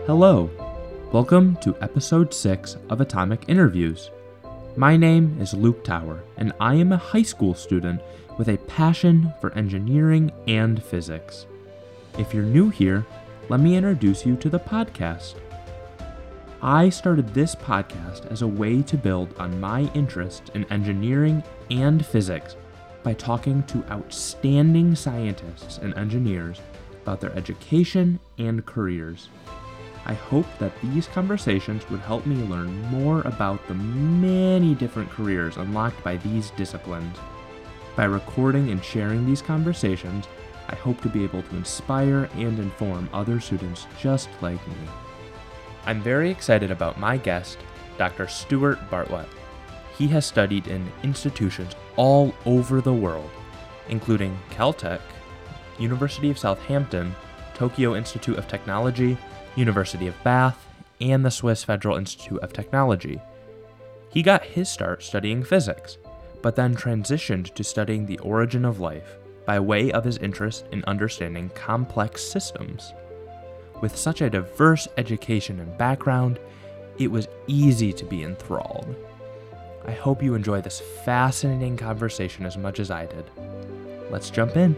Hello, welcome to episode 6 of Atomic Interviews. My name is Luke Tower, and I am a high school student with a passion for engineering and physics. If you're new here, let me introduce you to the podcast. I started this podcast as a way to build on my interest in engineering and physics by talking to outstanding scientists and engineers about their education and careers. I hope that these conversations would help me learn more about the many different careers unlocked by these disciplines. By recording and sharing these conversations, I hope to be able to inspire and inform other students just like me. I'm very excited about my guest, Dr. Stuart Bartlett. He has studied in institutions all over the world, including Caltech, University of Southampton, Tokyo Institute of Technology, University of Bath, and the Swiss Federal Institute of Technology. He got his start studying physics, but then transitioned to studying the origin of life by way of his interest in understanding complex systems. With such a diverse education and background, it was easy to be enthralled. I hope you enjoy this fascinating conversation as much as I did. Let's jump in.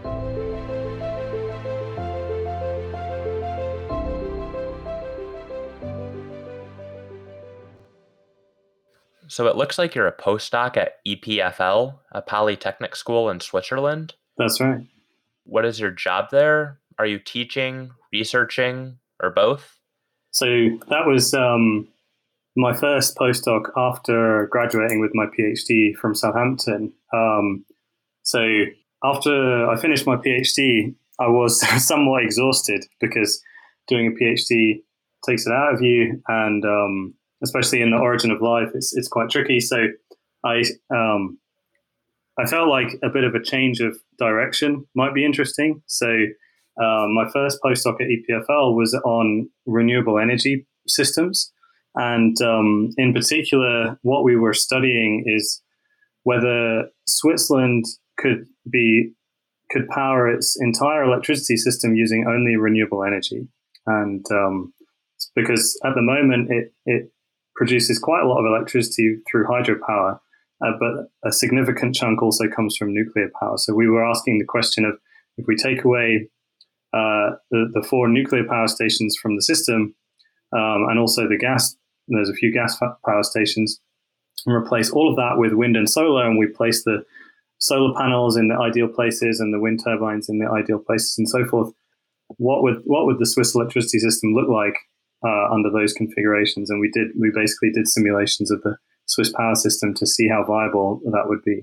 So it looks like you're a postdoc at EPFL, a polytechnic school in Switzerland. That's right. What is your job there? Are you teaching, researching, or both? So that was my first postdoc after graduating with my PhD from Southampton. So after I finished my PhD, I was somewhat exhausted because doing a PhD takes it out of you, and especially in the origin of life, it's quite tricky. So I felt like a bit of a change of direction might be interesting. So my first postdoc at EPFL was on renewable energy systems. And in particular, what we were studying is whether Switzerland could power its entire electricity system using only renewable energy. And because at the moment it produces quite a lot of electricity through hydropower, but a significant chunk also comes from nuclear power. So we were asking the question of, if we take away the 4 nuclear power stations from the system, and also the gas, there's a few gas power stations, and replace all of that with wind and solar, and we place the solar panels in the ideal places and the wind turbines in the ideal places and so forth, what would the Swiss electricity system look like under those configurations? And we basically did simulations of the Swiss power system to see how viable that would be.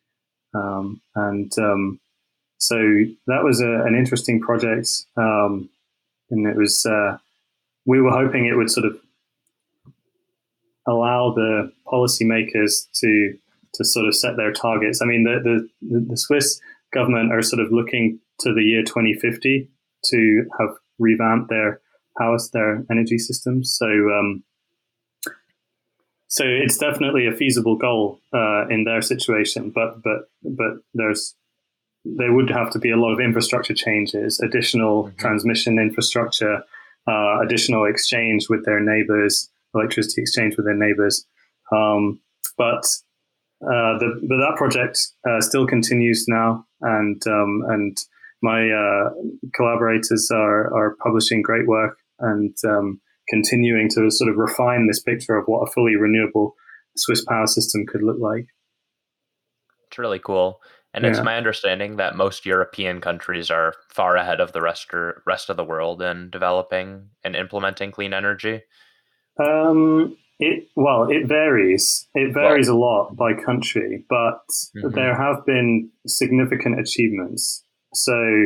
So that was an interesting project, and it was we were hoping it would sort of allow the policymakers to sort of set their targets. I mean, the Swiss government are sort of looking to the year 2050 to have revamped their energy systems. So it's definitely a feasible goal in their situation, but there would have to be a lot of infrastructure changes, additional transmission infrastructure, additional exchange with their neighbors, electricity exchange with their neighbors. But that project still continues now, and my collaborators are publishing great work and continuing to sort of refine this picture of what a fully renewable Swiss power system could look like. It's really cool. And It's my understanding that most European countries are far ahead of the rest of the world in developing and implementing clean energy. It varies. It varies a lot by country, but there have been significant achievements. So,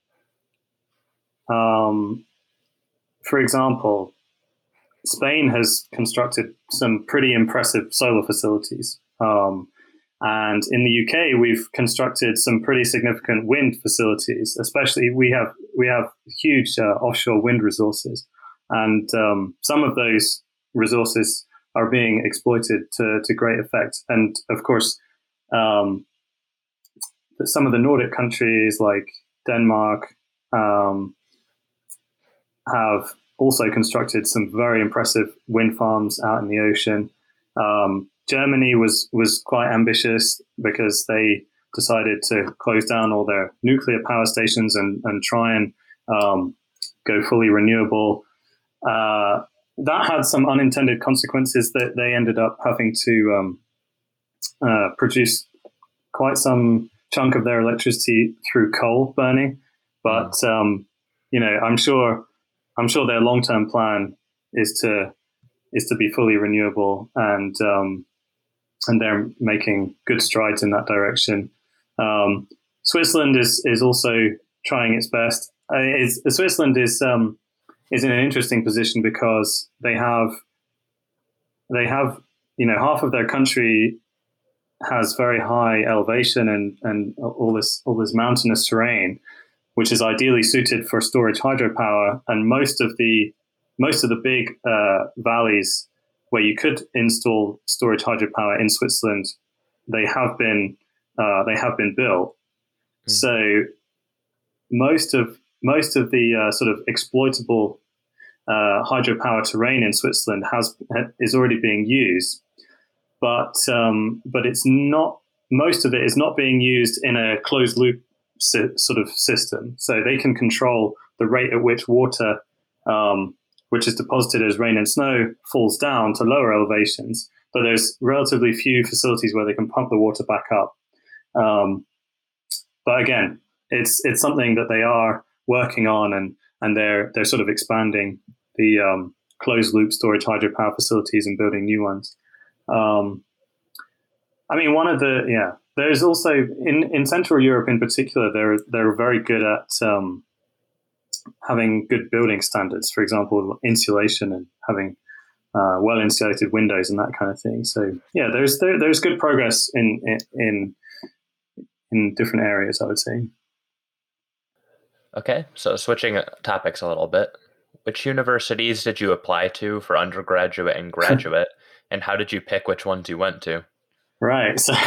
for example, Spain has constructed some pretty impressive solar facilities. And in the UK, we've constructed some pretty significant wind facilities. Especially, we have huge offshore wind resources, and some of those resources are being exploited to great effect. And of course, some of the Nordic countries like Denmark have also constructed some very impressive wind farms out in the ocean. Germany was quite ambitious because they decided to close down all their nuclear power stations and try and go fully renewable. That had some unintended consequences that they ended up having to produce quite some chunk of their electricity through coal burning. But I'm sure their long-term plan is to be fully renewable, and they're making good strides in that direction. Switzerland is also trying its best. Switzerland is in an interesting position because they have half of their country has very high elevation and all this mountainous terrain, which is ideally suited for storage hydropower. And most of the big valleys where you could install storage hydropower in Switzerland, they have been built. Mm. So most of the sort of exploitable hydropower terrain in Switzerland is already being used, but it's not. Most of it is not being used in a closed loop sort of system. So they can control the rate at which water, which is deposited as rain and snow, falls down to lower elevations. But there's relatively few facilities where they can pump the water back up. But again, it's something that they are working on, and they're sort of expanding the closed loop storage hydropower facilities and building new ones. There's also in Central Europe in particular, they're very good at having good building standards. For example, insulation and having well insulated windows and that kind of thing. So yeah, there's good progress in different areas, I would say. Okay, so switching topics a little bit, which universities did you apply to for undergraduate and graduate, and how did you pick which ones you went to? Right, so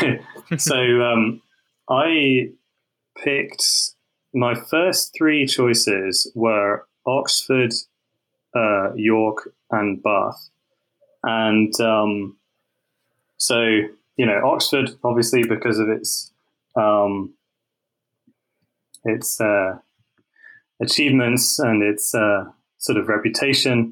I picked, my first three choices were Oxford, York, and Bath. And Oxford, obviously, because of its achievements and its sort of reputation,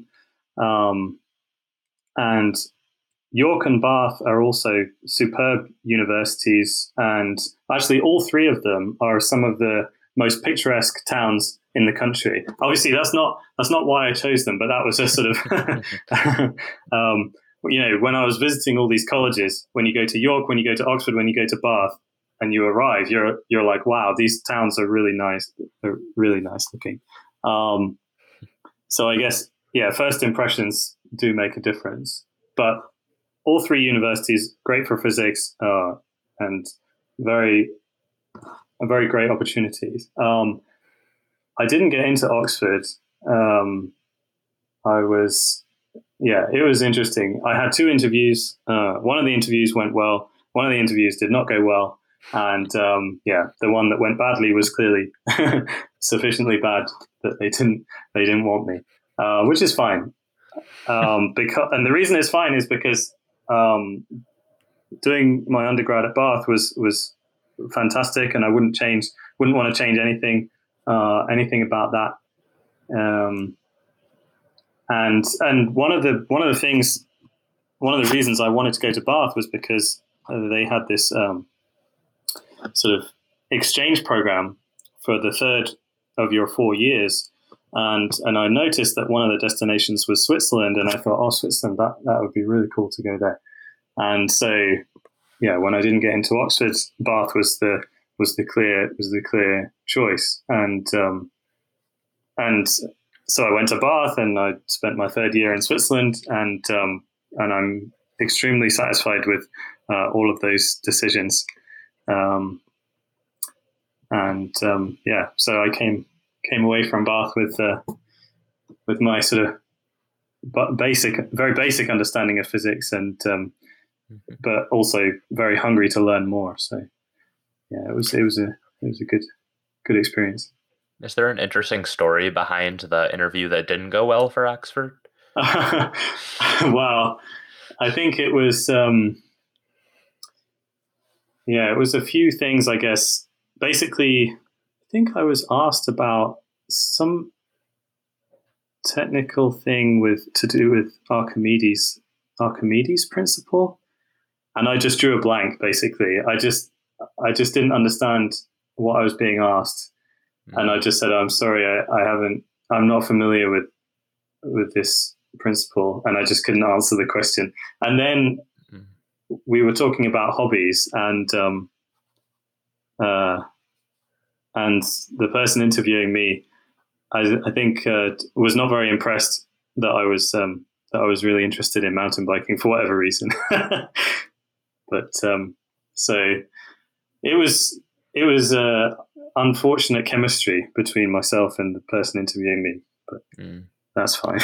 and York and Bath are also superb universities, and actually all three of them are some of the most picturesque towns in the country. Obviously, that's not why I chose them, but that was a sort of when I was visiting all these colleges, when you go to York, when you go to Oxford, when you go to Bath, and you arrive, you're like, wow, these towns are really nice. They're really nice looking. So I guess, yeah, first impressions do make a difference. But all three universities, great for physics, and very great opportunities. I didn't get into Oxford. It was interesting. I had two interviews. One of the interviews went well. One of the interviews did not go well. And the one that went badly was clearly sufficiently bad that they didn't want me, which is fine. And the reason it's fine is because doing my undergrad at Bath was fantastic, and I wouldn't want to change anything about that. And one of the reasons I wanted to go to Bath was because they had this sort of exchange program for the third of your 4 years, and I noticed that one of the destinations was Switzerland, and I thought, Switzerland, that would be really cool to go there. And so, yeah, when I didn't get into Oxford, Bath was the clear choice, and so I went to Bath, and I spent my third year in Switzerland, and I'm extremely satisfied with all of those decisions. So I came away from Bath with my sort of very basic understanding of physics, and but also very hungry to learn more. So yeah, it was a good experience. Is there an interesting story behind the interview that didn't go well for Oxford? Well, I think it was, it was a few things, I guess. Basically, I think I was asked about some technical thing to do with Archimedes principle, and I just drew a blank. Basically, I just didn't understand what I was being asked, and I just said, "I'm sorry, I'm not familiar with this principle," and I just couldn't answer the question. And then we were talking about hobbies, and the person interviewing me, I think, was not very impressed that I was really interested in mountain biking for whatever reason. But so it was unfortunate chemistry between myself and the person interviewing me, but that's fine.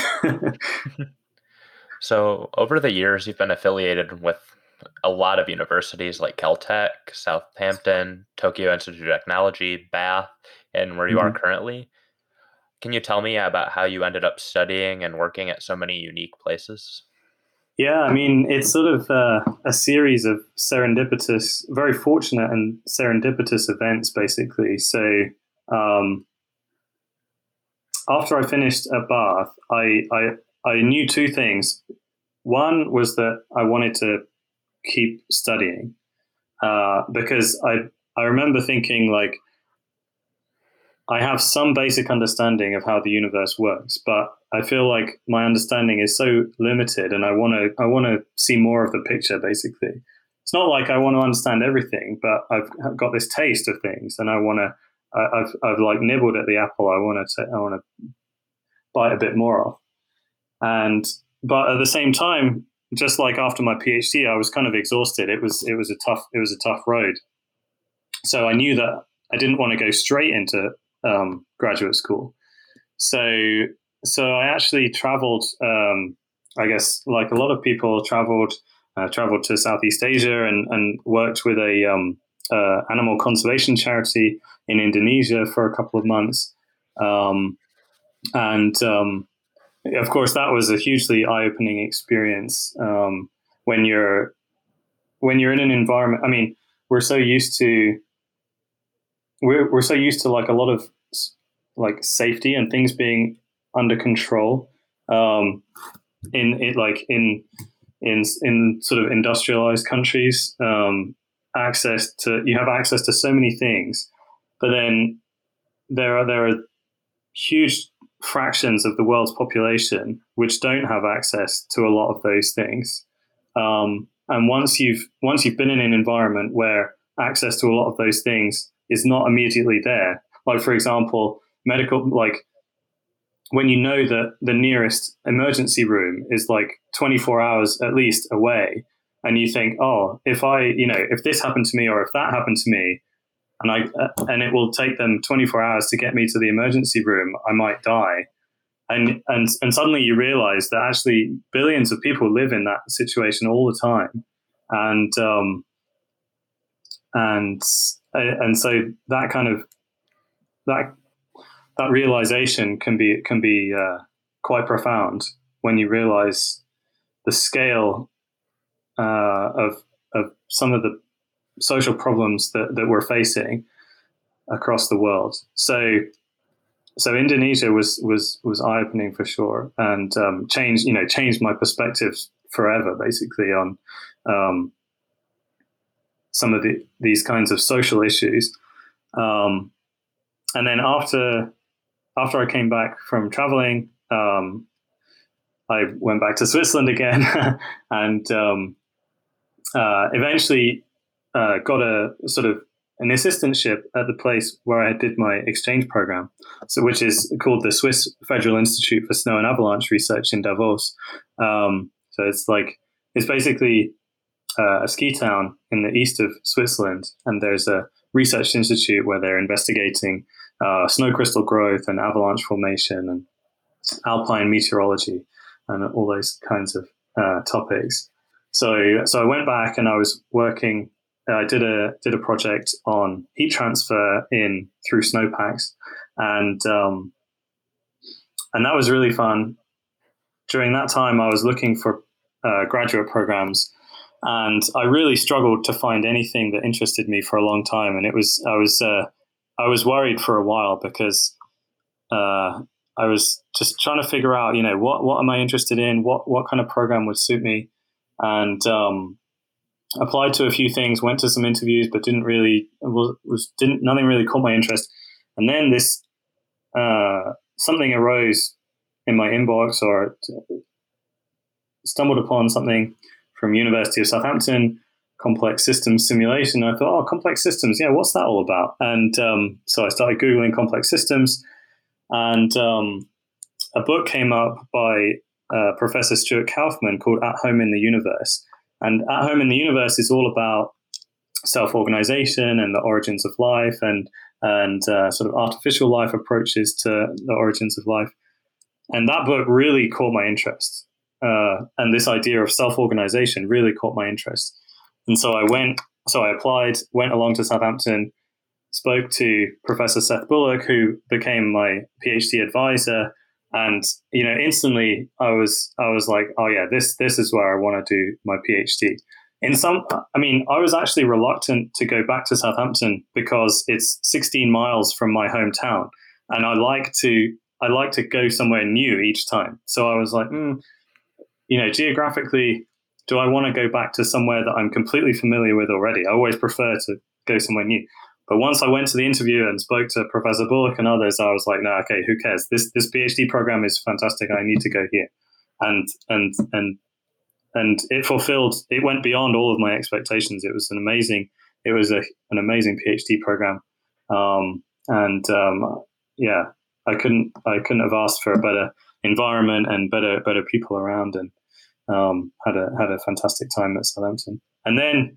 So over the years, you've been affiliated with a lot of universities like Caltech, Southampton, Tokyo Institute of Technology, Bath, and where you are currently. Can you tell me about how you ended up studying and working at so many unique places? Yeah, I mean, it's sort of a series of very fortunate and serendipitous events, basically. So after I finished at Bath, I knew two things. One was that I wanted to keep studying because I remember thinking, like, I have some basic understanding of how the universe works, but I feel like my understanding is so limited, and I want to see more of the picture. Basically, it's not like I want to understand everything, but I've got this taste of things, and I've like nibbled at the apple. I want to bite a bit more off, but at the same time, just like after my PhD, I was kind of exhausted. It was a tough road, so I knew that I didn't want to go straight into graduate school. So I actually traveled, I guess, like a lot of people, traveled to Southeast Asia and worked with a animal conservation charity in Indonesia for a couple of months. Of course, that was a hugely eye-opening experience when you're in an environment. I mean, we're so used to like a lot of like safety and things being under control in sort of industrialized countries. You have access to so many things, but then there are huge fractions of the world's population which don't have access to a lot of those things. And once you've been in an environment where access to a lot of those things is not immediately there, like for example, medical, like when you know that the nearest emergency room is like 24 hours at least away, and you think, oh, if this happened to me or if that happened to me, and it will take them 24 hours to get me to the emergency room, I might die. And suddenly you realize that actually billions of people live in that situation all the time. And so that kind of, that realization can be quite profound when you realize the scale of some of the social problems that we're facing across the world. So Indonesia was eye-opening for sure, and changed my perspective forever, basically, on some of these kinds of social issues. And then after I came back from traveling, I went back to Switzerland again, and eventually got a sort of an assistantship at the place where I did my exchange program, which is called the Swiss Federal Institute for Snow and Avalanche Research in Davos. So it's basically a ski town in the east of Switzerland, and there's a research institute where they're investigating snow crystal growth and avalanche formation and alpine meteorology and all those kinds of topics. So I went back and I was working. I did a project on heat transfer through snowpacks, and that was really fun. During that time, I was looking for graduate programs, and I really struggled to find anything that interested me for a long time. And I was worried for a while because I was just trying to figure out, what am I interested in? What kind of program would suit me? And applied to a few things, went to some interviews, but nothing really caught my interest. And then this something arose in my inbox, or stumbled upon something from University of Southampton, complex systems simulation. I thought, complex systems, what's that all about? And so I started Googling complex systems, and a book came up by Professor Stuart Kauffman called At Home in the Universe. And At Home in the Universe is all about self-organization and the origins of life, and sort of artificial life approaches to the origins of life. And that book really caught my interest. And this idea of self-organization really caught my interest. And so I applied, went along to Southampton, spoke to Professor Seth Bullock, who became my PhD advisor. And, instantly I was like, oh yeah, this is where I want to do my PhD. I was actually reluctant to go back to Southampton because it's 16 miles from my hometown. And I like to go somewhere new each time. So I was like, geographically, do I want to go back to somewhere that I'm completely familiar with already? I always prefer to go somewhere new. But once I went to the interview and spoke to Professor Bullock and others, I was like, no, okay, who cares? This PhD program is fantastic. I need to go here. And it went beyond all of my expectations. It was an amazing PhD program. I couldn't have asked for a better environment and better people around, and had a fantastic time at Southampton. And then,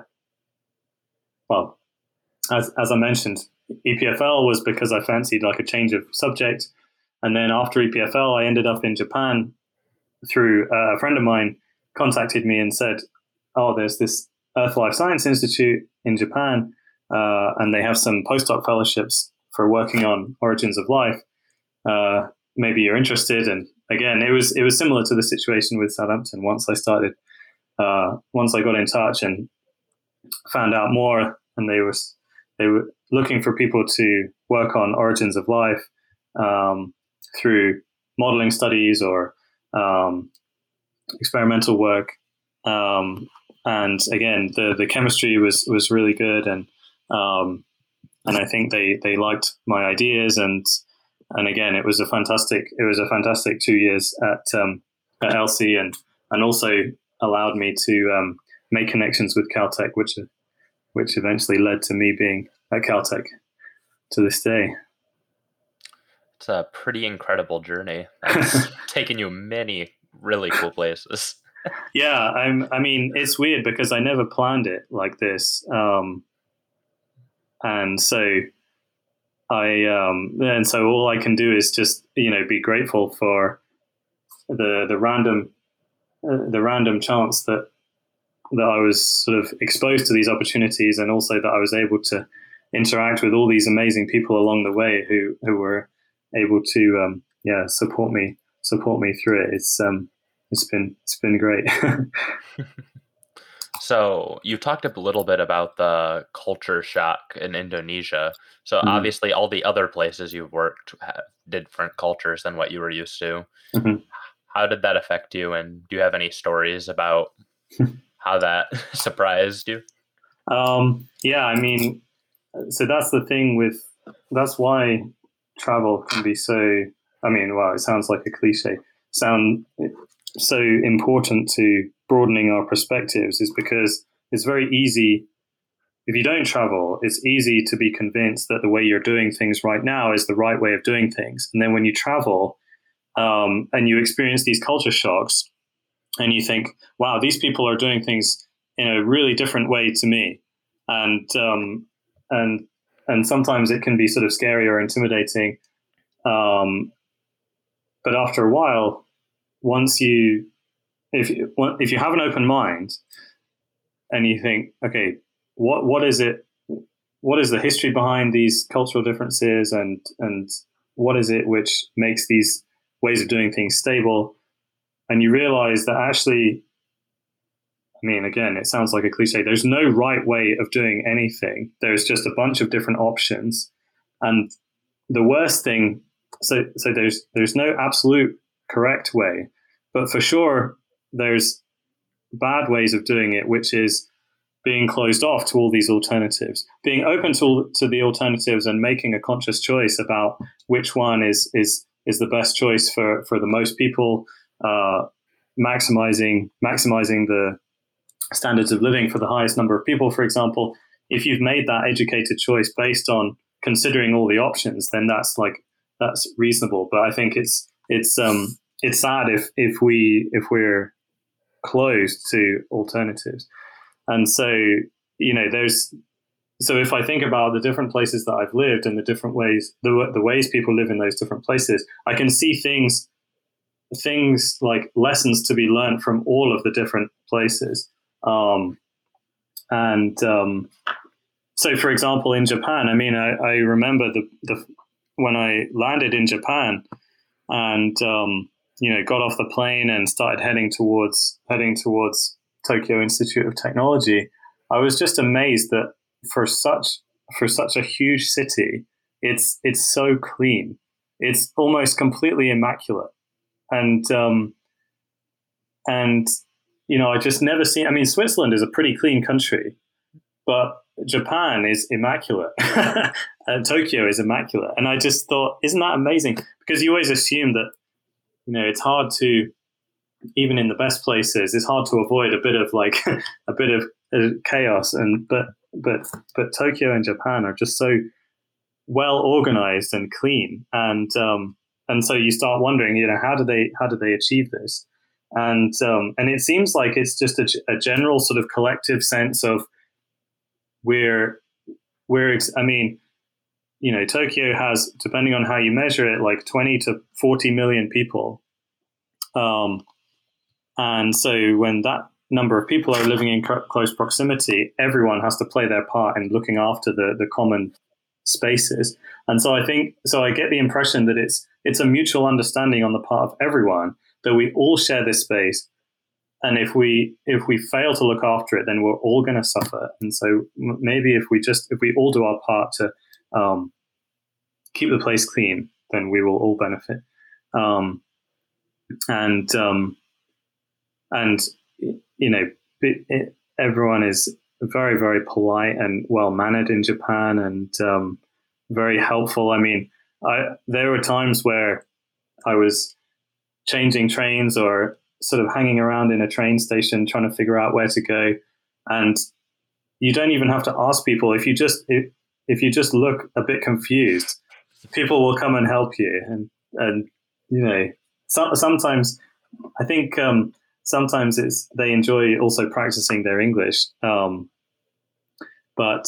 as I mentioned, EPFL was because I fancied like a change of subject. And then after EPFL, I ended up in Japan through a friend of mine contacted me and said, oh, there's this Earth Life Science Institute in Japan, and they have some postdoc fellowships for working on origins of life. Maybe you're interested. And again, it was similar to the situation with Southampton. Once I got in touch and found out more, and they were looking for people to work on origins of life through modeling studies or experimental work. And again, the chemistry was really good, and I think they liked my ideas, and again, it was a fantastic 2 years at LC, and also allowed me to make connections with Caltech, which eventually led to me being at Caltech to this day. It's a pretty incredible journey. It's taken you many really cool places. Yeah, it's weird because I never planned it like this, and so all I can do is just be grateful for the random chance that I was sort of exposed to these opportunities, and also that I was able to interact with all these amazing people along the way who were able to support me through it. It's been great. So you talked a little bit about the culture shock in Indonesia. So obviously all the other places you've worked have different cultures than what you were used to. Mm-hmm. How did that affect you? And do you have any stories about how that surprised you? So that's the thing that's why travel can be so, it sounds like a cliche, so important to broadening our perspectives, is because it's very easy, if you don't travel, it's easy to be convinced that the way you're doing things right now is the right way of doing things. And then when you travel and you experience these culture shocks and you think, wow, these people are doing things in a really different way to me. And sometimes it can be sort of scary or intimidating. But after a while, if you have an open mind and you think, okay, what is it what is the history behind these cultural differences, and what is it which makes these ways of doing things stable? And you realize that actually, I mean, again, it sounds like a cliche. There's no right way of doing anything. There's just a bunch of different options. And the worst thing, so there's no absolute correct way, but for sure there's bad ways of doing it, which is being closed off to all these alternatives, being open to the alternatives and making a conscious choice about which one is the best choice for the most people, maximizing the standards of living for the highest number of people, for example. If you've made that educated choice based on considering all the options, then that's reasonable. But I think it's sad if we're closed to alternatives. And so, so if I think about the different places that I've lived and the different ways, the ways people live in those different places, I can see things like lessons to be learned from all of the different places. So, for example, in Japan, I mean, I remember the when I landed in Japan and got off the plane and started heading towards Tokyo Institute of Technology, I was just amazed that for such a huge city, it's so clean. It's almost completely immaculate, and I just never seen. I mean, Switzerland is a pretty clean country, but Japan is immaculate. And Tokyo is immaculate, and I just thought, isn't that amazing? Because you always assume that it's hard to, even in the best places, it's hard to avoid a bit of chaos. But Tokyo and Japan are just so well organized and clean, and so you start wondering, how do they achieve this? And it seems like it's just a general sort of collective sense of Tokyo has, depending on how you measure it, like 20 to 40 million people. And so when that number of people are living in close proximity, everyone has to play their part in looking after the common spaces. And so I get the impression that it's a mutual understanding on the part of everyone that we all share this space. And if we fail to look after it, then we're all going to suffer. And so maybe if we all do our part to keep the place clean, then we will all benefit. Everyone is very, very polite and well mannered in Japan, and very helpful. I mean, there were times where I was changing trains or sort of hanging around in a train station trying to figure out where to go, and you don't even have to ask people. If you just look a bit confused, people will come and help you. And sometimes I think sometimes they enjoy also practicing their English, but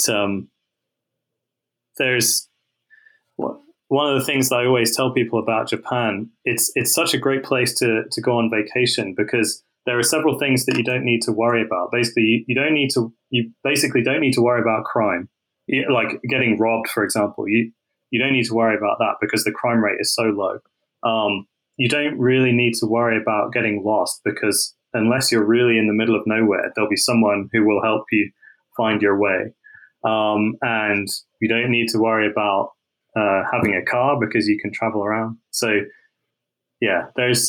there's one of the things that I always tell people about Japan. It's such a great place to go on vacation, because there are several things that you don't need to worry about. Basically, you basically don't need to worry about crime, like getting robbed, for example. You don't need to worry about that because the crime rate is so low. You don't really need to worry about getting lost, because unless you're really in the middle of nowhere, there'll be someone who will help you find your way. And you don't need to worry about having a car, because you can travel around. So yeah, there's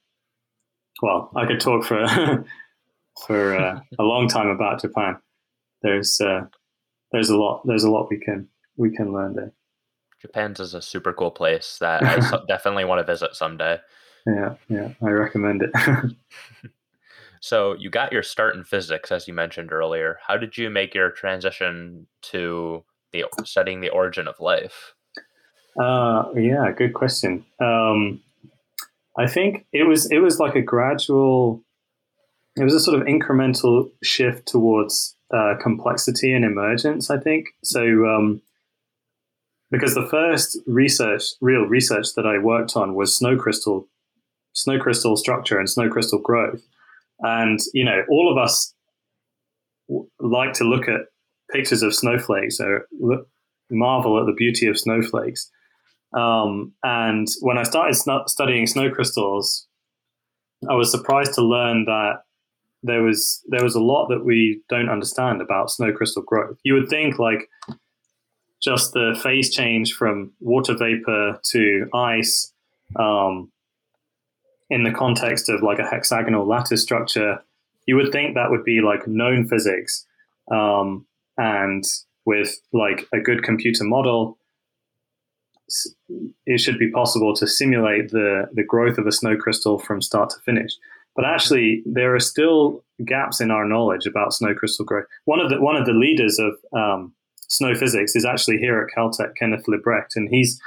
I could talk for a long time about Japan. There's a lot we can learn there. Japan's is a super cool place that I definitely want to visit someday. Yeah, I recommend it. So you got your start in physics, as you mentioned earlier. How did you make your transition to studying the origin of life? Yeah, good question. I think it was like a gradual, it was a sort of incremental shift towards complexity and emergence, I think. So, because the first real research that I worked on was snow crystal structure and snow crystal growth. And, all of us like to look at pictures of snowflakes or marvel at the beauty of snowflakes. And when I started studying snow crystals, I was surprised to learn that there was a lot that we don't understand about snow crystal growth. You would think like just the phase change from water vapor to ice, in the context of like a hexagonal lattice structure, you would think that would be like known physics, and with like a good computer model, it should be possible to simulate the growth of a snow crystal from start to finish. But actually, there are still gaps in our knowledge about snow crystal growth. One of the leaders of snow physics is actually here at Caltech, Kenneth Lebrecht, and he's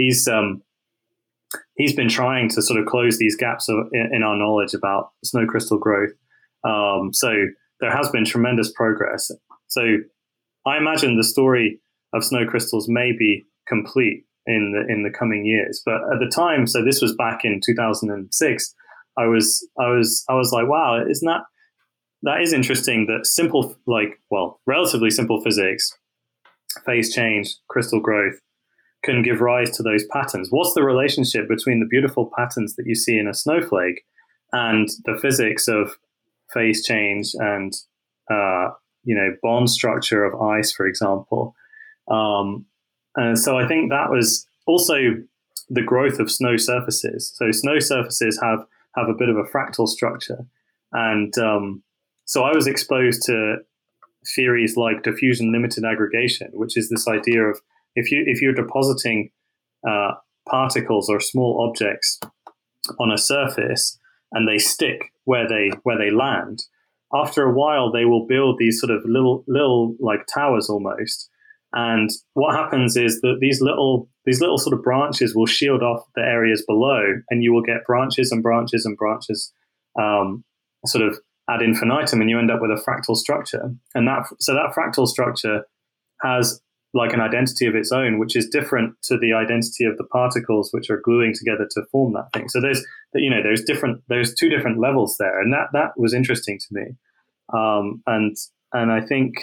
been trying to sort of close these gaps in our knowledge about snow crystal growth. So there has been tremendous progress. So I imagine the story of snow crystals may be complete in the coming years. But at the time, so this was back in 2006, I was like, wow, isn't that is interesting that simple, relatively simple physics, phase change, crystal growth, can give rise to those patterns. What's the relationship between the beautiful patterns that you see in a snowflake and the physics of phase change and bond structure of ice, for example? And so I think that was also the growth of snow surfaces. So snow surfaces have a bit of a fractal structure, and so I was exposed to theories like diffusion limited aggregation, which is this idea of if you're depositing particles or small objects on a surface and they stick where they land, after a while they will build these sort of little like towers almost. And what happens is that these little sort of branches will shield off the areas below, and you will get branches and branches and branches, sort of ad infinitum, and you end up with a fractal structure. And that fractal structure has like an identity of its own, which is different to the identity of the particles which are gluing together to form that thing. So there's two different levels there, and that was interesting to me. And I think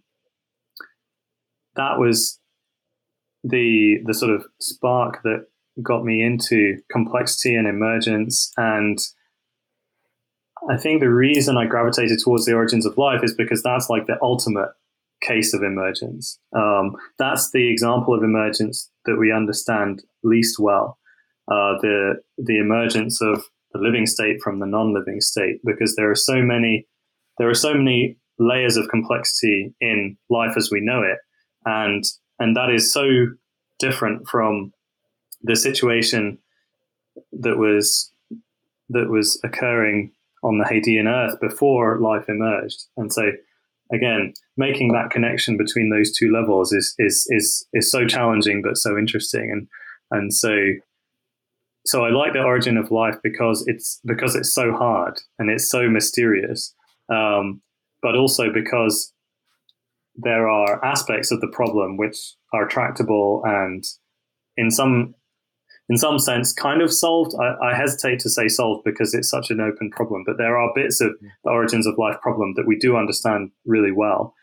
that was the sort of spark that got me into complexity and emergence. And I think the reason I gravitated towards the origins of life is because that's like the ultimate case of emergence. That's the example of emergence that we understand least well, the emergence of the living state from the non-living state, because there are so many layers of complexity in life as we know it, and that is so different from the situation that was occurring on the Hadean Earth before life emerged. And so again, making that connection between those two levels is so challenging but so interesting. And so I like the origin of life because it's so hard and it's so mysterious, but also because there are aspects of the problem which are tractable and in some sense kind of solved. I hesitate to say solved because it's such an open problem, but there are bits of the origins of life problem that we do understand really well.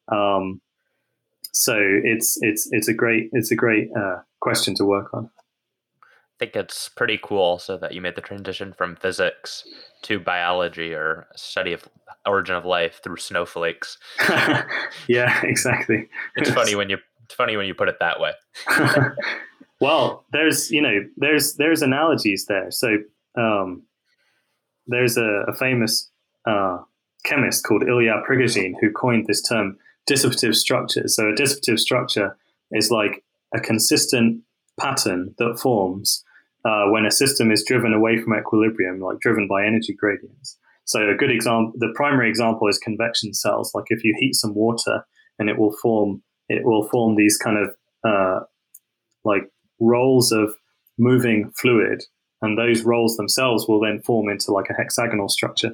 So it's a great question to work on. I think it's pretty cool also that you made the transition from physics to biology or study of origin of life through snowflakes. Yeah, exactly. It's funny when you put it that way. Well, there's analogies there. So there's a famous chemist called Ilya Prigogine who coined this term dissipative structure. So a dissipative structure is like a consistent pattern that forms when a system is driven away from equilibrium, like driven by energy gradients. So a good example, the primary example is convection cells. Like if you heat some water and it will form these kind of like rolls of moving fluid, and those rolls themselves will then form into like a hexagonal structure.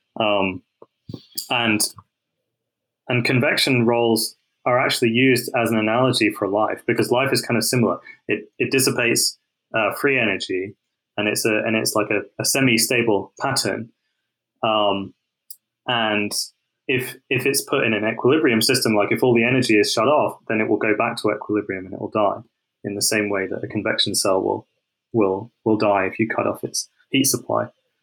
And convection rolls are actually used as an analogy for life, because life is kind of similar. It dissipates free energy, and it's like a semi-stable pattern, and if it's put in an equilibrium system, like if all the energy is shut off, then it will go back to equilibrium and it will die in the same way that a convection cell will die if you cut off its heat supply.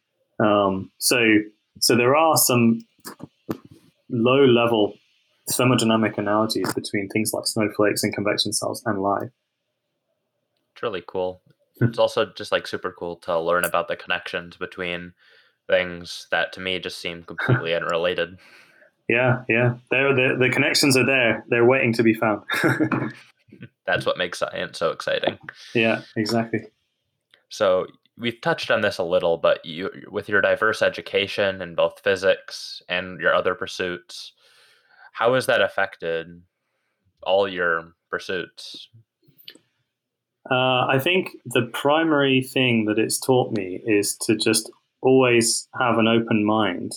So there are some low level thermodynamic analogies between things like snowflakes and convection cells and light. It's really cool. It's also just like super cool to learn about the connections between things that to me just seem completely unrelated. Yeah. The connections are there. They're waiting to be found. That's what makes science so exciting. Yeah, exactly. So we've touched on this a little, but you, with your diverse education in both physics and your other pursuits, how has that affected all your pursuits? I think the primary thing that it's taught me is to just always have an open mind.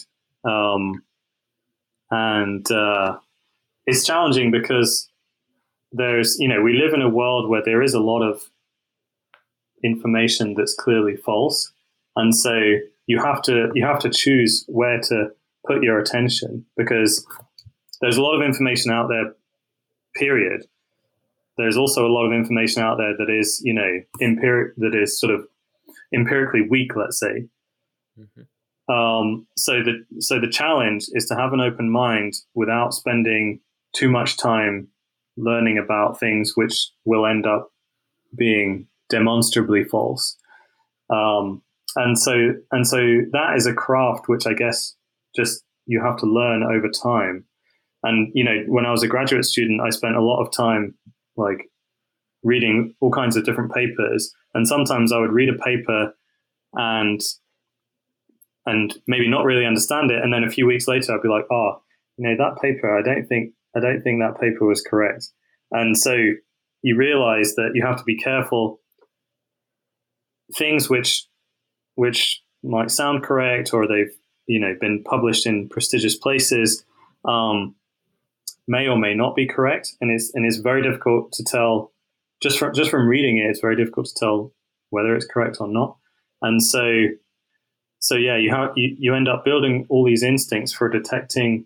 And it's challenging because we live in a world where there is a lot of information that's clearly false. And so you have to choose where to put your attention, because there's a lot of information out there, period. There's also a lot of information out there that is, that is sort of empirically weak, let's say. Mm-hmm. So the challenge is to have an open mind without spending too much time learning about things which will end up being demonstrably false. And so that is a craft which I guess just you have to learn over time. And, when I was a graduate student, I spent a lot of time like reading all kinds of different papers. And sometimes I would read a paper and maybe not really understand it. And then a few weeks later, I'd be like, that paper, I don't think that paper was correct. And so you realize that you have to be careful. Things which might sound correct, or they've, been published in prestigious places, may or may not be correct, and it's very difficult to tell just from reading it. It's very difficult to tell whether it's correct or not. And so yeah, you end up building all these instincts for detecting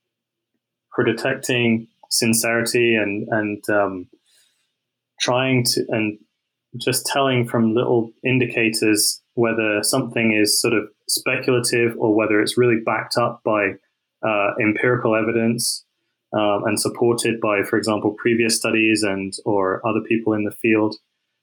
sincerity and trying to, and just telling from little indicators whether something is sort of speculative or whether it's really backed up by empirical evidence and supported by, for example, previous studies or other people in the field.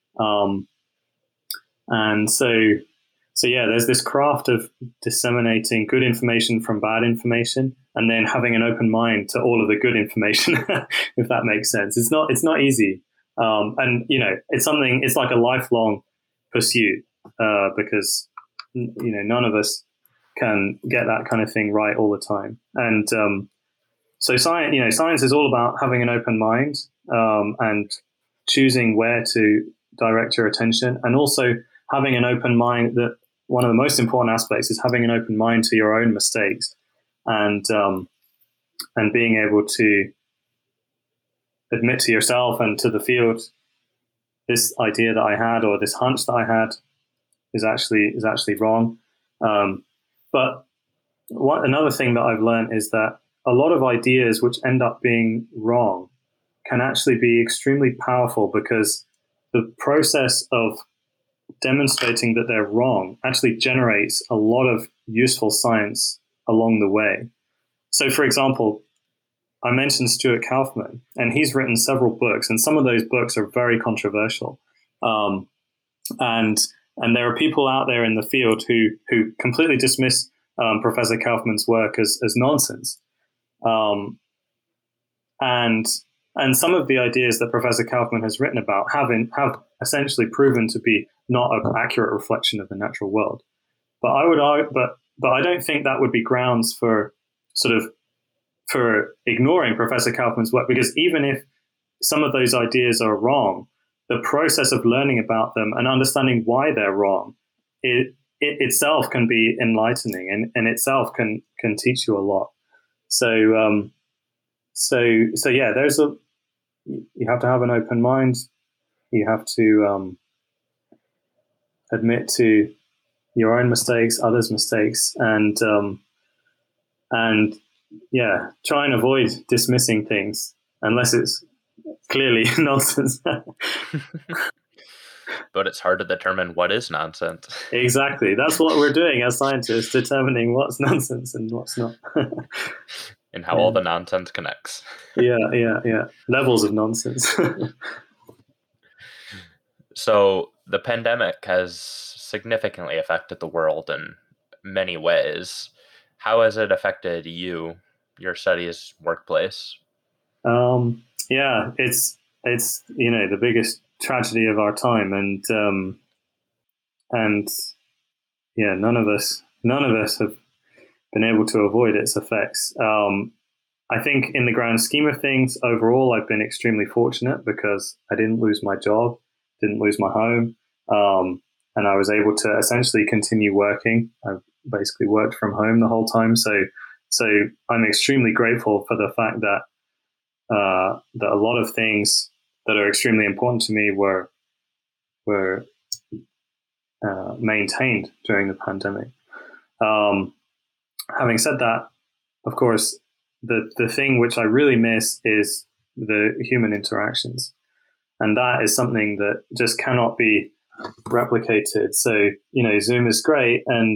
And so yeah, there's this craft of disseminating good information from bad information, and then having an open mind to all of the good information, if that makes sense. It's not easy. And it's like a lifelong pursuit, because none of us can get that kind of thing right all the time. And so science is all about having an open mind, and choosing where to direct your attention, and also having an open mind. That one of the most important aspects is having an open mind to your own mistakes, and being able to admit to yourself and to the field, this idea that I had or this hunch that I had is actually wrong. But another thing that I've learned is that a lot of ideas which end up being wrong can actually be extremely powerful, because the process of demonstrating that they're wrong actually generates a lot of useful science along the way. So, for example, I mentioned Stuart Kauffman, and he's written several books, and some of those books are very controversial. And there are people out there in the field who completely dismiss Professor Kauffman's work as nonsense. And some of the ideas that Professor Kauffman has written about have essentially proven to be not an accurate reflection of the natural world. But I don't think that would be grounds for ignoring Professor Kauffman's work, because even if some of those ideas are wrong, the process of learning about them and understanding why they're wrong, it itself can be enlightening, and itself can teach you a lot. So yeah, you have to have an open mind. You have to admit to your own mistakes, others' mistakes, and try and avoid dismissing things unless it's clearly nonsense. But it's hard to determine what is nonsense. Exactly. That's what we're doing as scientists, determining what's nonsense and what's not. And how all the nonsense connects. Yeah. Levels of nonsense. So the pandemic has significantly affected the world in many ways. How has it affected you, your studies, workplace? It's the biggest tragedy of our time, and none of us have been able to avoid its effects. I think in the grand scheme of things, overall, I've been extremely fortunate because I didn't lose my job, didn't lose my home, and I was able to essentially continue working. I've basically worked from home the whole time, so I'm extremely grateful for the fact that that a lot of things that are extremely important to me were maintained during the pandemic. Having said that, of course, the thing which I really miss is the human interactions, and that is something that just cannot be replicated. So Zoom is great, and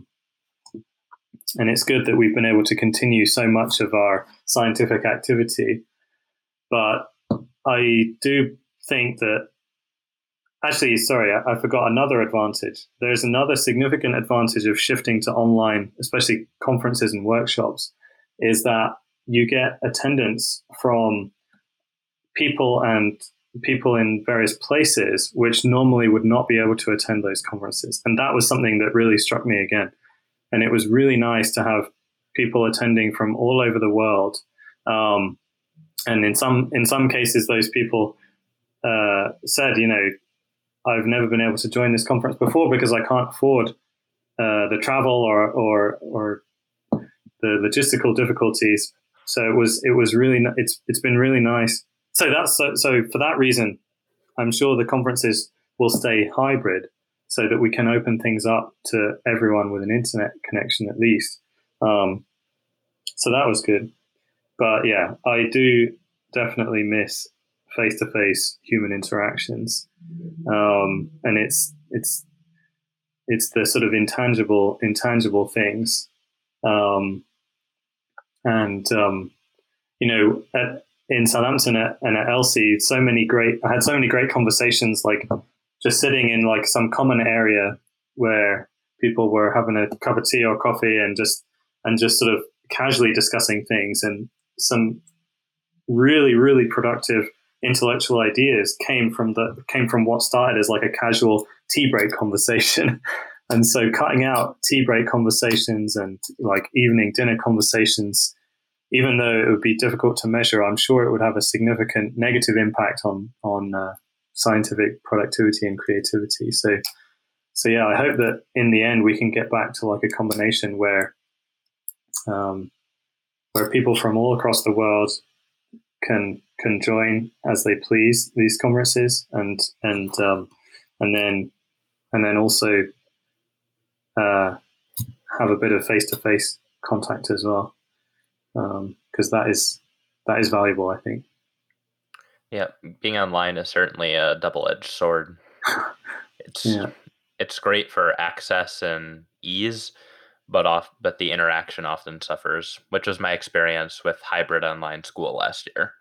it's good that we've been able to continue so much of our scientific activity. But I do think that actually, sorry, I forgot another advantage. There's another significant advantage of shifting to online, especially conferences and workshops, is that you get attendance from people in various places which normally would not be able to attend those conferences. And that was something that really struck me again. And it was really nice to have people attending from all over the world. And in some cases, those people said, I've never been able to join this conference before because I can't afford the travel or the logistical difficulties. So it was really it's been really nice. So for that reason, I'm sure the conferences will stay hybrid so that we can open things up to everyone with an internet connection at least. So that was good. But yeah, I do definitely miss face-to-face human interactions, and it's the sort of intangible things, in Southampton and at Elsie, I had so many great conversations, like just sitting in like some common area where people were having a cup of tea or coffee and just sort of casually discussing things, and some really, really productive intellectual ideas came from what started as like a casual tea break conversation. And so cutting out tea break conversations and like evening dinner conversations, even though it would be difficult to measure, I'm sure it would have a significant negative impact on scientific productivity and creativity. So yeah, I hope that in the end we can get back to like a combination where people from all across the world can join as they please these conferences, and then also have a bit of face-to-face contact as well, because that is valuable, I think. Yeah, being online is certainly a double-edged sword. It's great for access and ease, but the interaction often suffers, which was my experience with hybrid online school last year.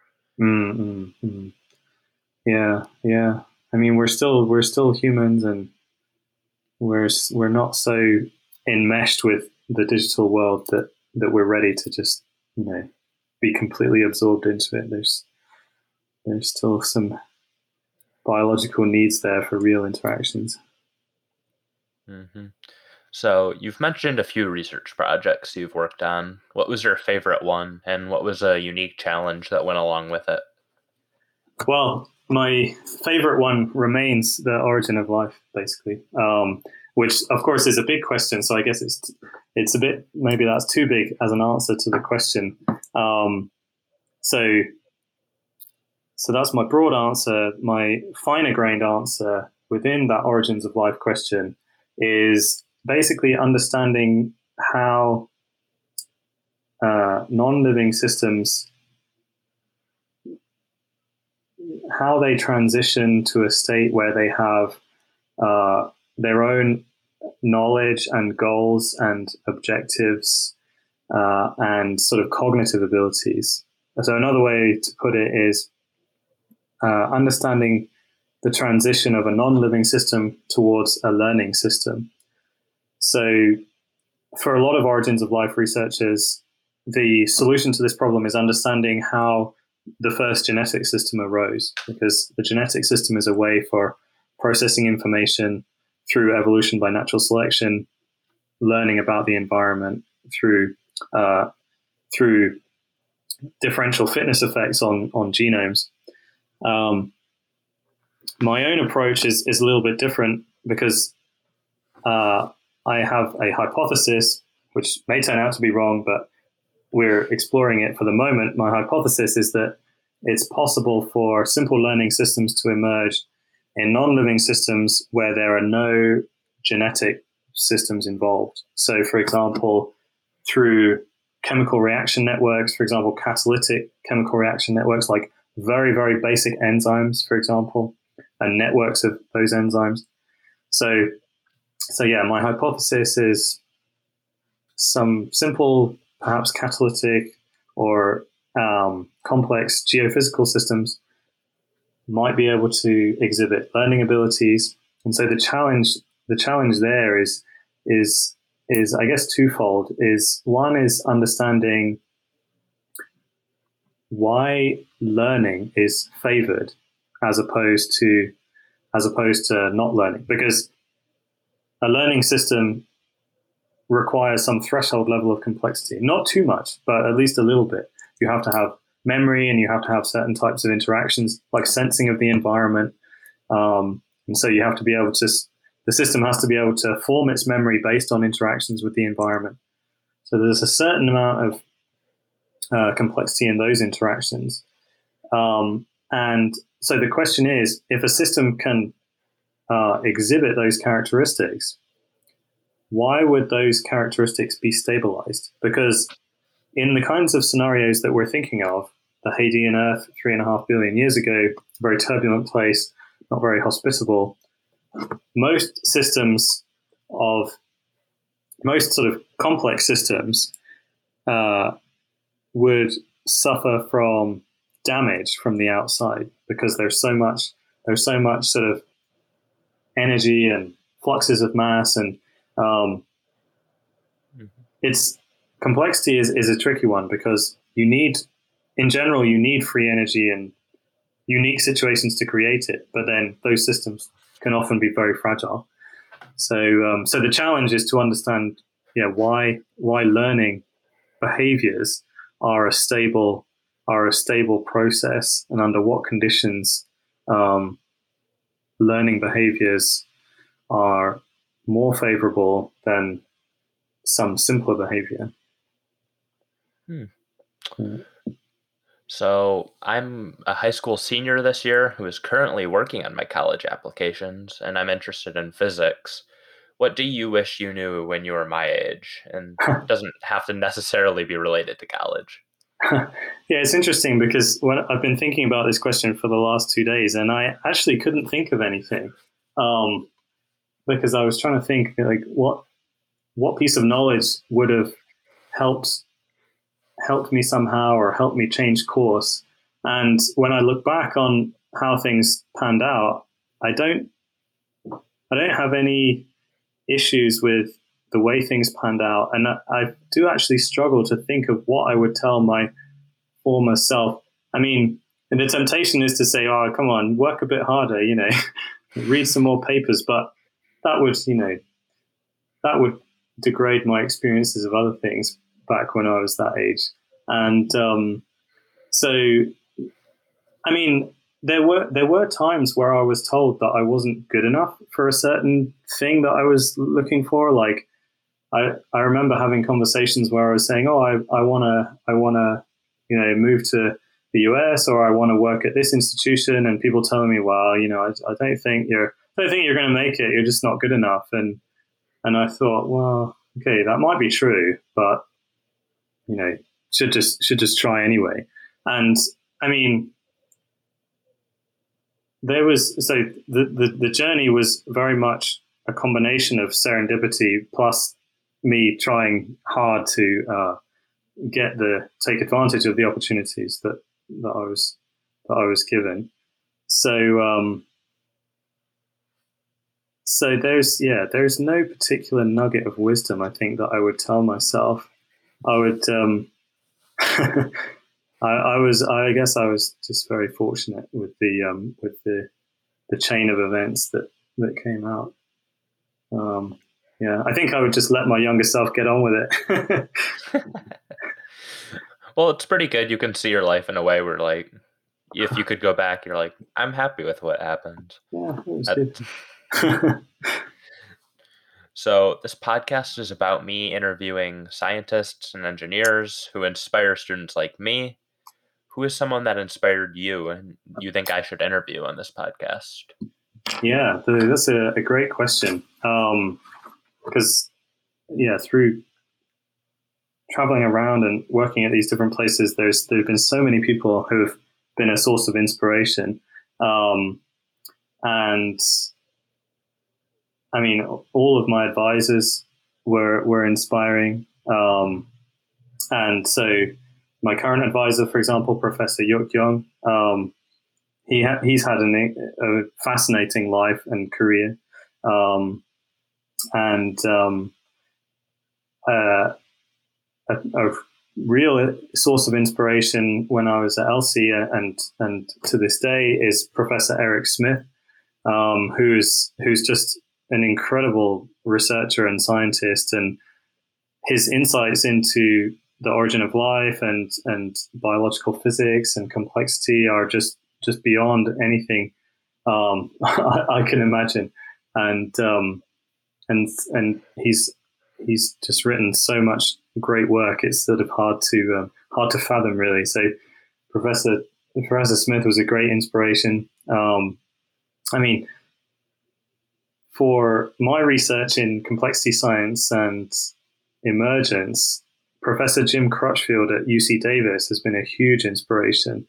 Yeah. I mean, we're still humans, and we're not so enmeshed with the digital world that we're ready to just be completely absorbed into it. There's still some biological needs there for real interactions. Mm-hmm. So you've mentioned a few research projects you've worked on. What was your favorite one, and what was a unique challenge that went along with it? Well, my favorite one remains the origin of life, basically, which of course is a big question. So I guess it's a bit, maybe that's too big as an answer to the question. So that's my broad answer. My finer grained answer within that origins of life question is basically understanding how non-living systems, how they transition to a state where they have their own knowledge and goals and objectives and sort of cognitive abilities. So another way to put it is understanding the transition of a non-living system towards a learning system. So for a lot of origins of life researchers, the solution to this problem is understanding how the first genetic system arose, because the genetic system is a way for processing information through evolution by natural selection, learning about the environment through differential fitness effects on genomes. My own approach is a little bit different because I have a hypothesis, which may turn out to be wrong, but we're exploring it for the moment. My hypothesis is that it's possible for simple learning systems to emerge in non-living systems where there are no genetic systems involved. So, for example, through chemical reaction networks, for example, catalytic chemical reaction networks, like very, very basic enzymes, for example, and networks of those enzymes. So yeah, my hypothesis is some simple, perhaps catalytic or complex geophysical systems might be able to exhibit learning abilities. And so the challenge there is I guess twofold. One is understanding why learning is favored as opposed to not learning, because a learning system requires some threshold level of complexity, not too much, but at least a little bit. You have to have memory and you have to have certain types of interactions, like sensing of the environment. And so you have to be able to, the system has to be able to form its memory based on interactions with the environment. So there's a certain amount of complexity in those interactions. And so the question is, if a system can exhibit those characteristics, why would those characteristics be stabilized? Because in the kinds of scenarios that we're thinking of, the Hadean Earth 3.5 billion years ago, very turbulent place, not very hospitable, most sort of complex systems would suffer from damage from the outside because there's so much sort of energy and fluxes of mass, and it's complexity is a tricky one because you need free energy and unique situations to create it, but then those systems can often be very fragile. So the challenge is to understand why learning behaviors are a stable process, and under what conditions learning behaviors are more favorable than some simpler behavior. So I'm a high school senior this year who is currently working on my college applications, and I'm interested in physics. What do you wish you knew when you were my age? And it doesn't have to necessarily be related to college. Yeah, it's interesting because when I've been thinking about this question for the last 2 days, and I actually couldn't think of anything because I was trying to think like what piece of knowledge would have helped me somehow or helped me change course. And when I look back on how things panned out, I don't have any issues with the way things panned out. And I do actually struggle to think of what I would tell my former self. I mean, and the temptation is to say, oh, come on, work a bit harder, read some more papers. But that would degrade my experiences of other things back when I was that age. And so, I mean, there were times where I was told that I wasn't good enough for a certain thing that I was looking for. Like I remember having conversations where I was saying, oh, I want to move to the US, or I want to work at this institution, and people telling me, well, I don't think you're going to make it. You're just not good enough. And I thought, well, okay, that might be true, but should just try anyway. And I mean, the journey was very much a combination of serendipity plus me trying hard to take advantage of the opportunities that I was given. So there's no particular nugget of wisdom I think that I would tell myself. I would I guess I was just very fortunate with the chain of events that came out. I think I would just let my younger self get on with it. Well, it's pretty good. You can see your life in a way where, like, if you could go back, you're like, I'm happy with what happened. Yeah, it was good. So this podcast is about me interviewing scientists and engineers who inspire students like me. Who is someone that inspired you and you think I should interview on this podcast? Yeah, that's a great question. Because, through traveling around and working at these different places, there's been so many people who have been a source of inspiration. And I mean, all of my advisors were inspiring. And so my current advisor, for example, Professor Yuk Yong, he's had a fascinating life and career. A real source of inspiration when I was at ELSI and to this day is Professor Eric Smith, who's just an incredible researcher and scientist, and his insights into the origin of life and biological physics and complexity are just beyond anything I can imagine. And he's just written so much great work. It's sort of hard to fathom, really. So Professor Smith was a great inspiration. I mean, for my research in complexity science and emergence, Professor Jim Crutchfield at UC Davis has been a huge inspiration.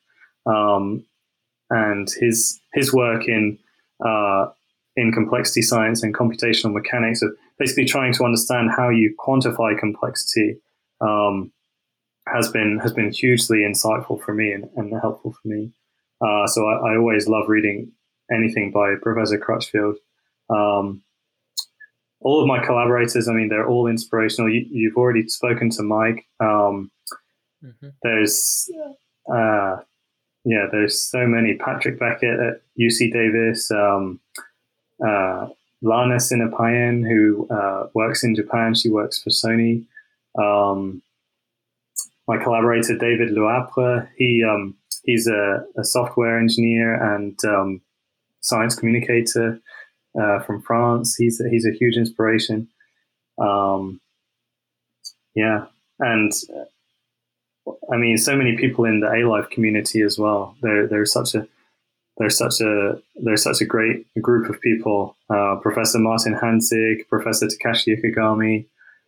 And his work in complexity science and computational mechanics of basically trying to understand how you quantify complexity has been hugely insightful for me and helpful for me. So I always love reading anything by Professor Crutchfield. All of my collaborators, I mean, they're all inspirational. You've already spoken to Mike. There's so many. Patrick Beckett at UC Davis, Lana Sinapayan, who works in Japan. She works for Sony. My collaborator, David Luapre, he's a software engineer and science communicator from France. He's a huge inspiration. And I mean, so many people in the A-Life community as well. There's such a great group of people. Professor Martin Hanzig, Professor Takashi Ikegami.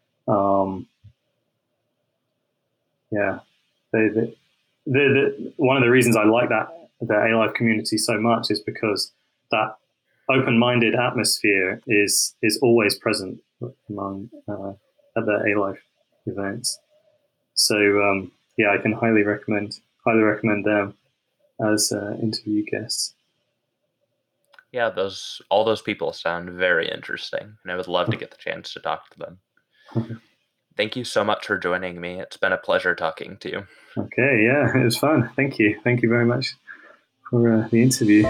One of the reasons I like the A-Life community so much is because that open-minded atmosphere is always present among at the A-Life events. So I can highly recommend them as interview guests. Yeah, all those people sound very interesting, and I would love to get the chance to talk to them. Thank you so much for joining me. It's been a pleasure talking to you. Okay, yeah, it was fun. Thank you. Thank you very much for the interview.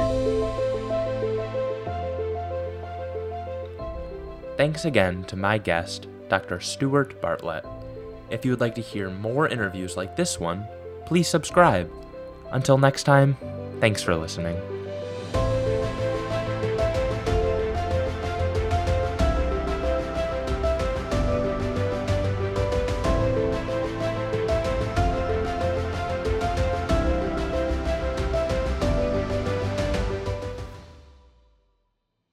Thanks again to my guest, Dr. Stuart Bartlett. If you would like to hear more interviews like this one, please subscribe. Until next time, thanks for listening.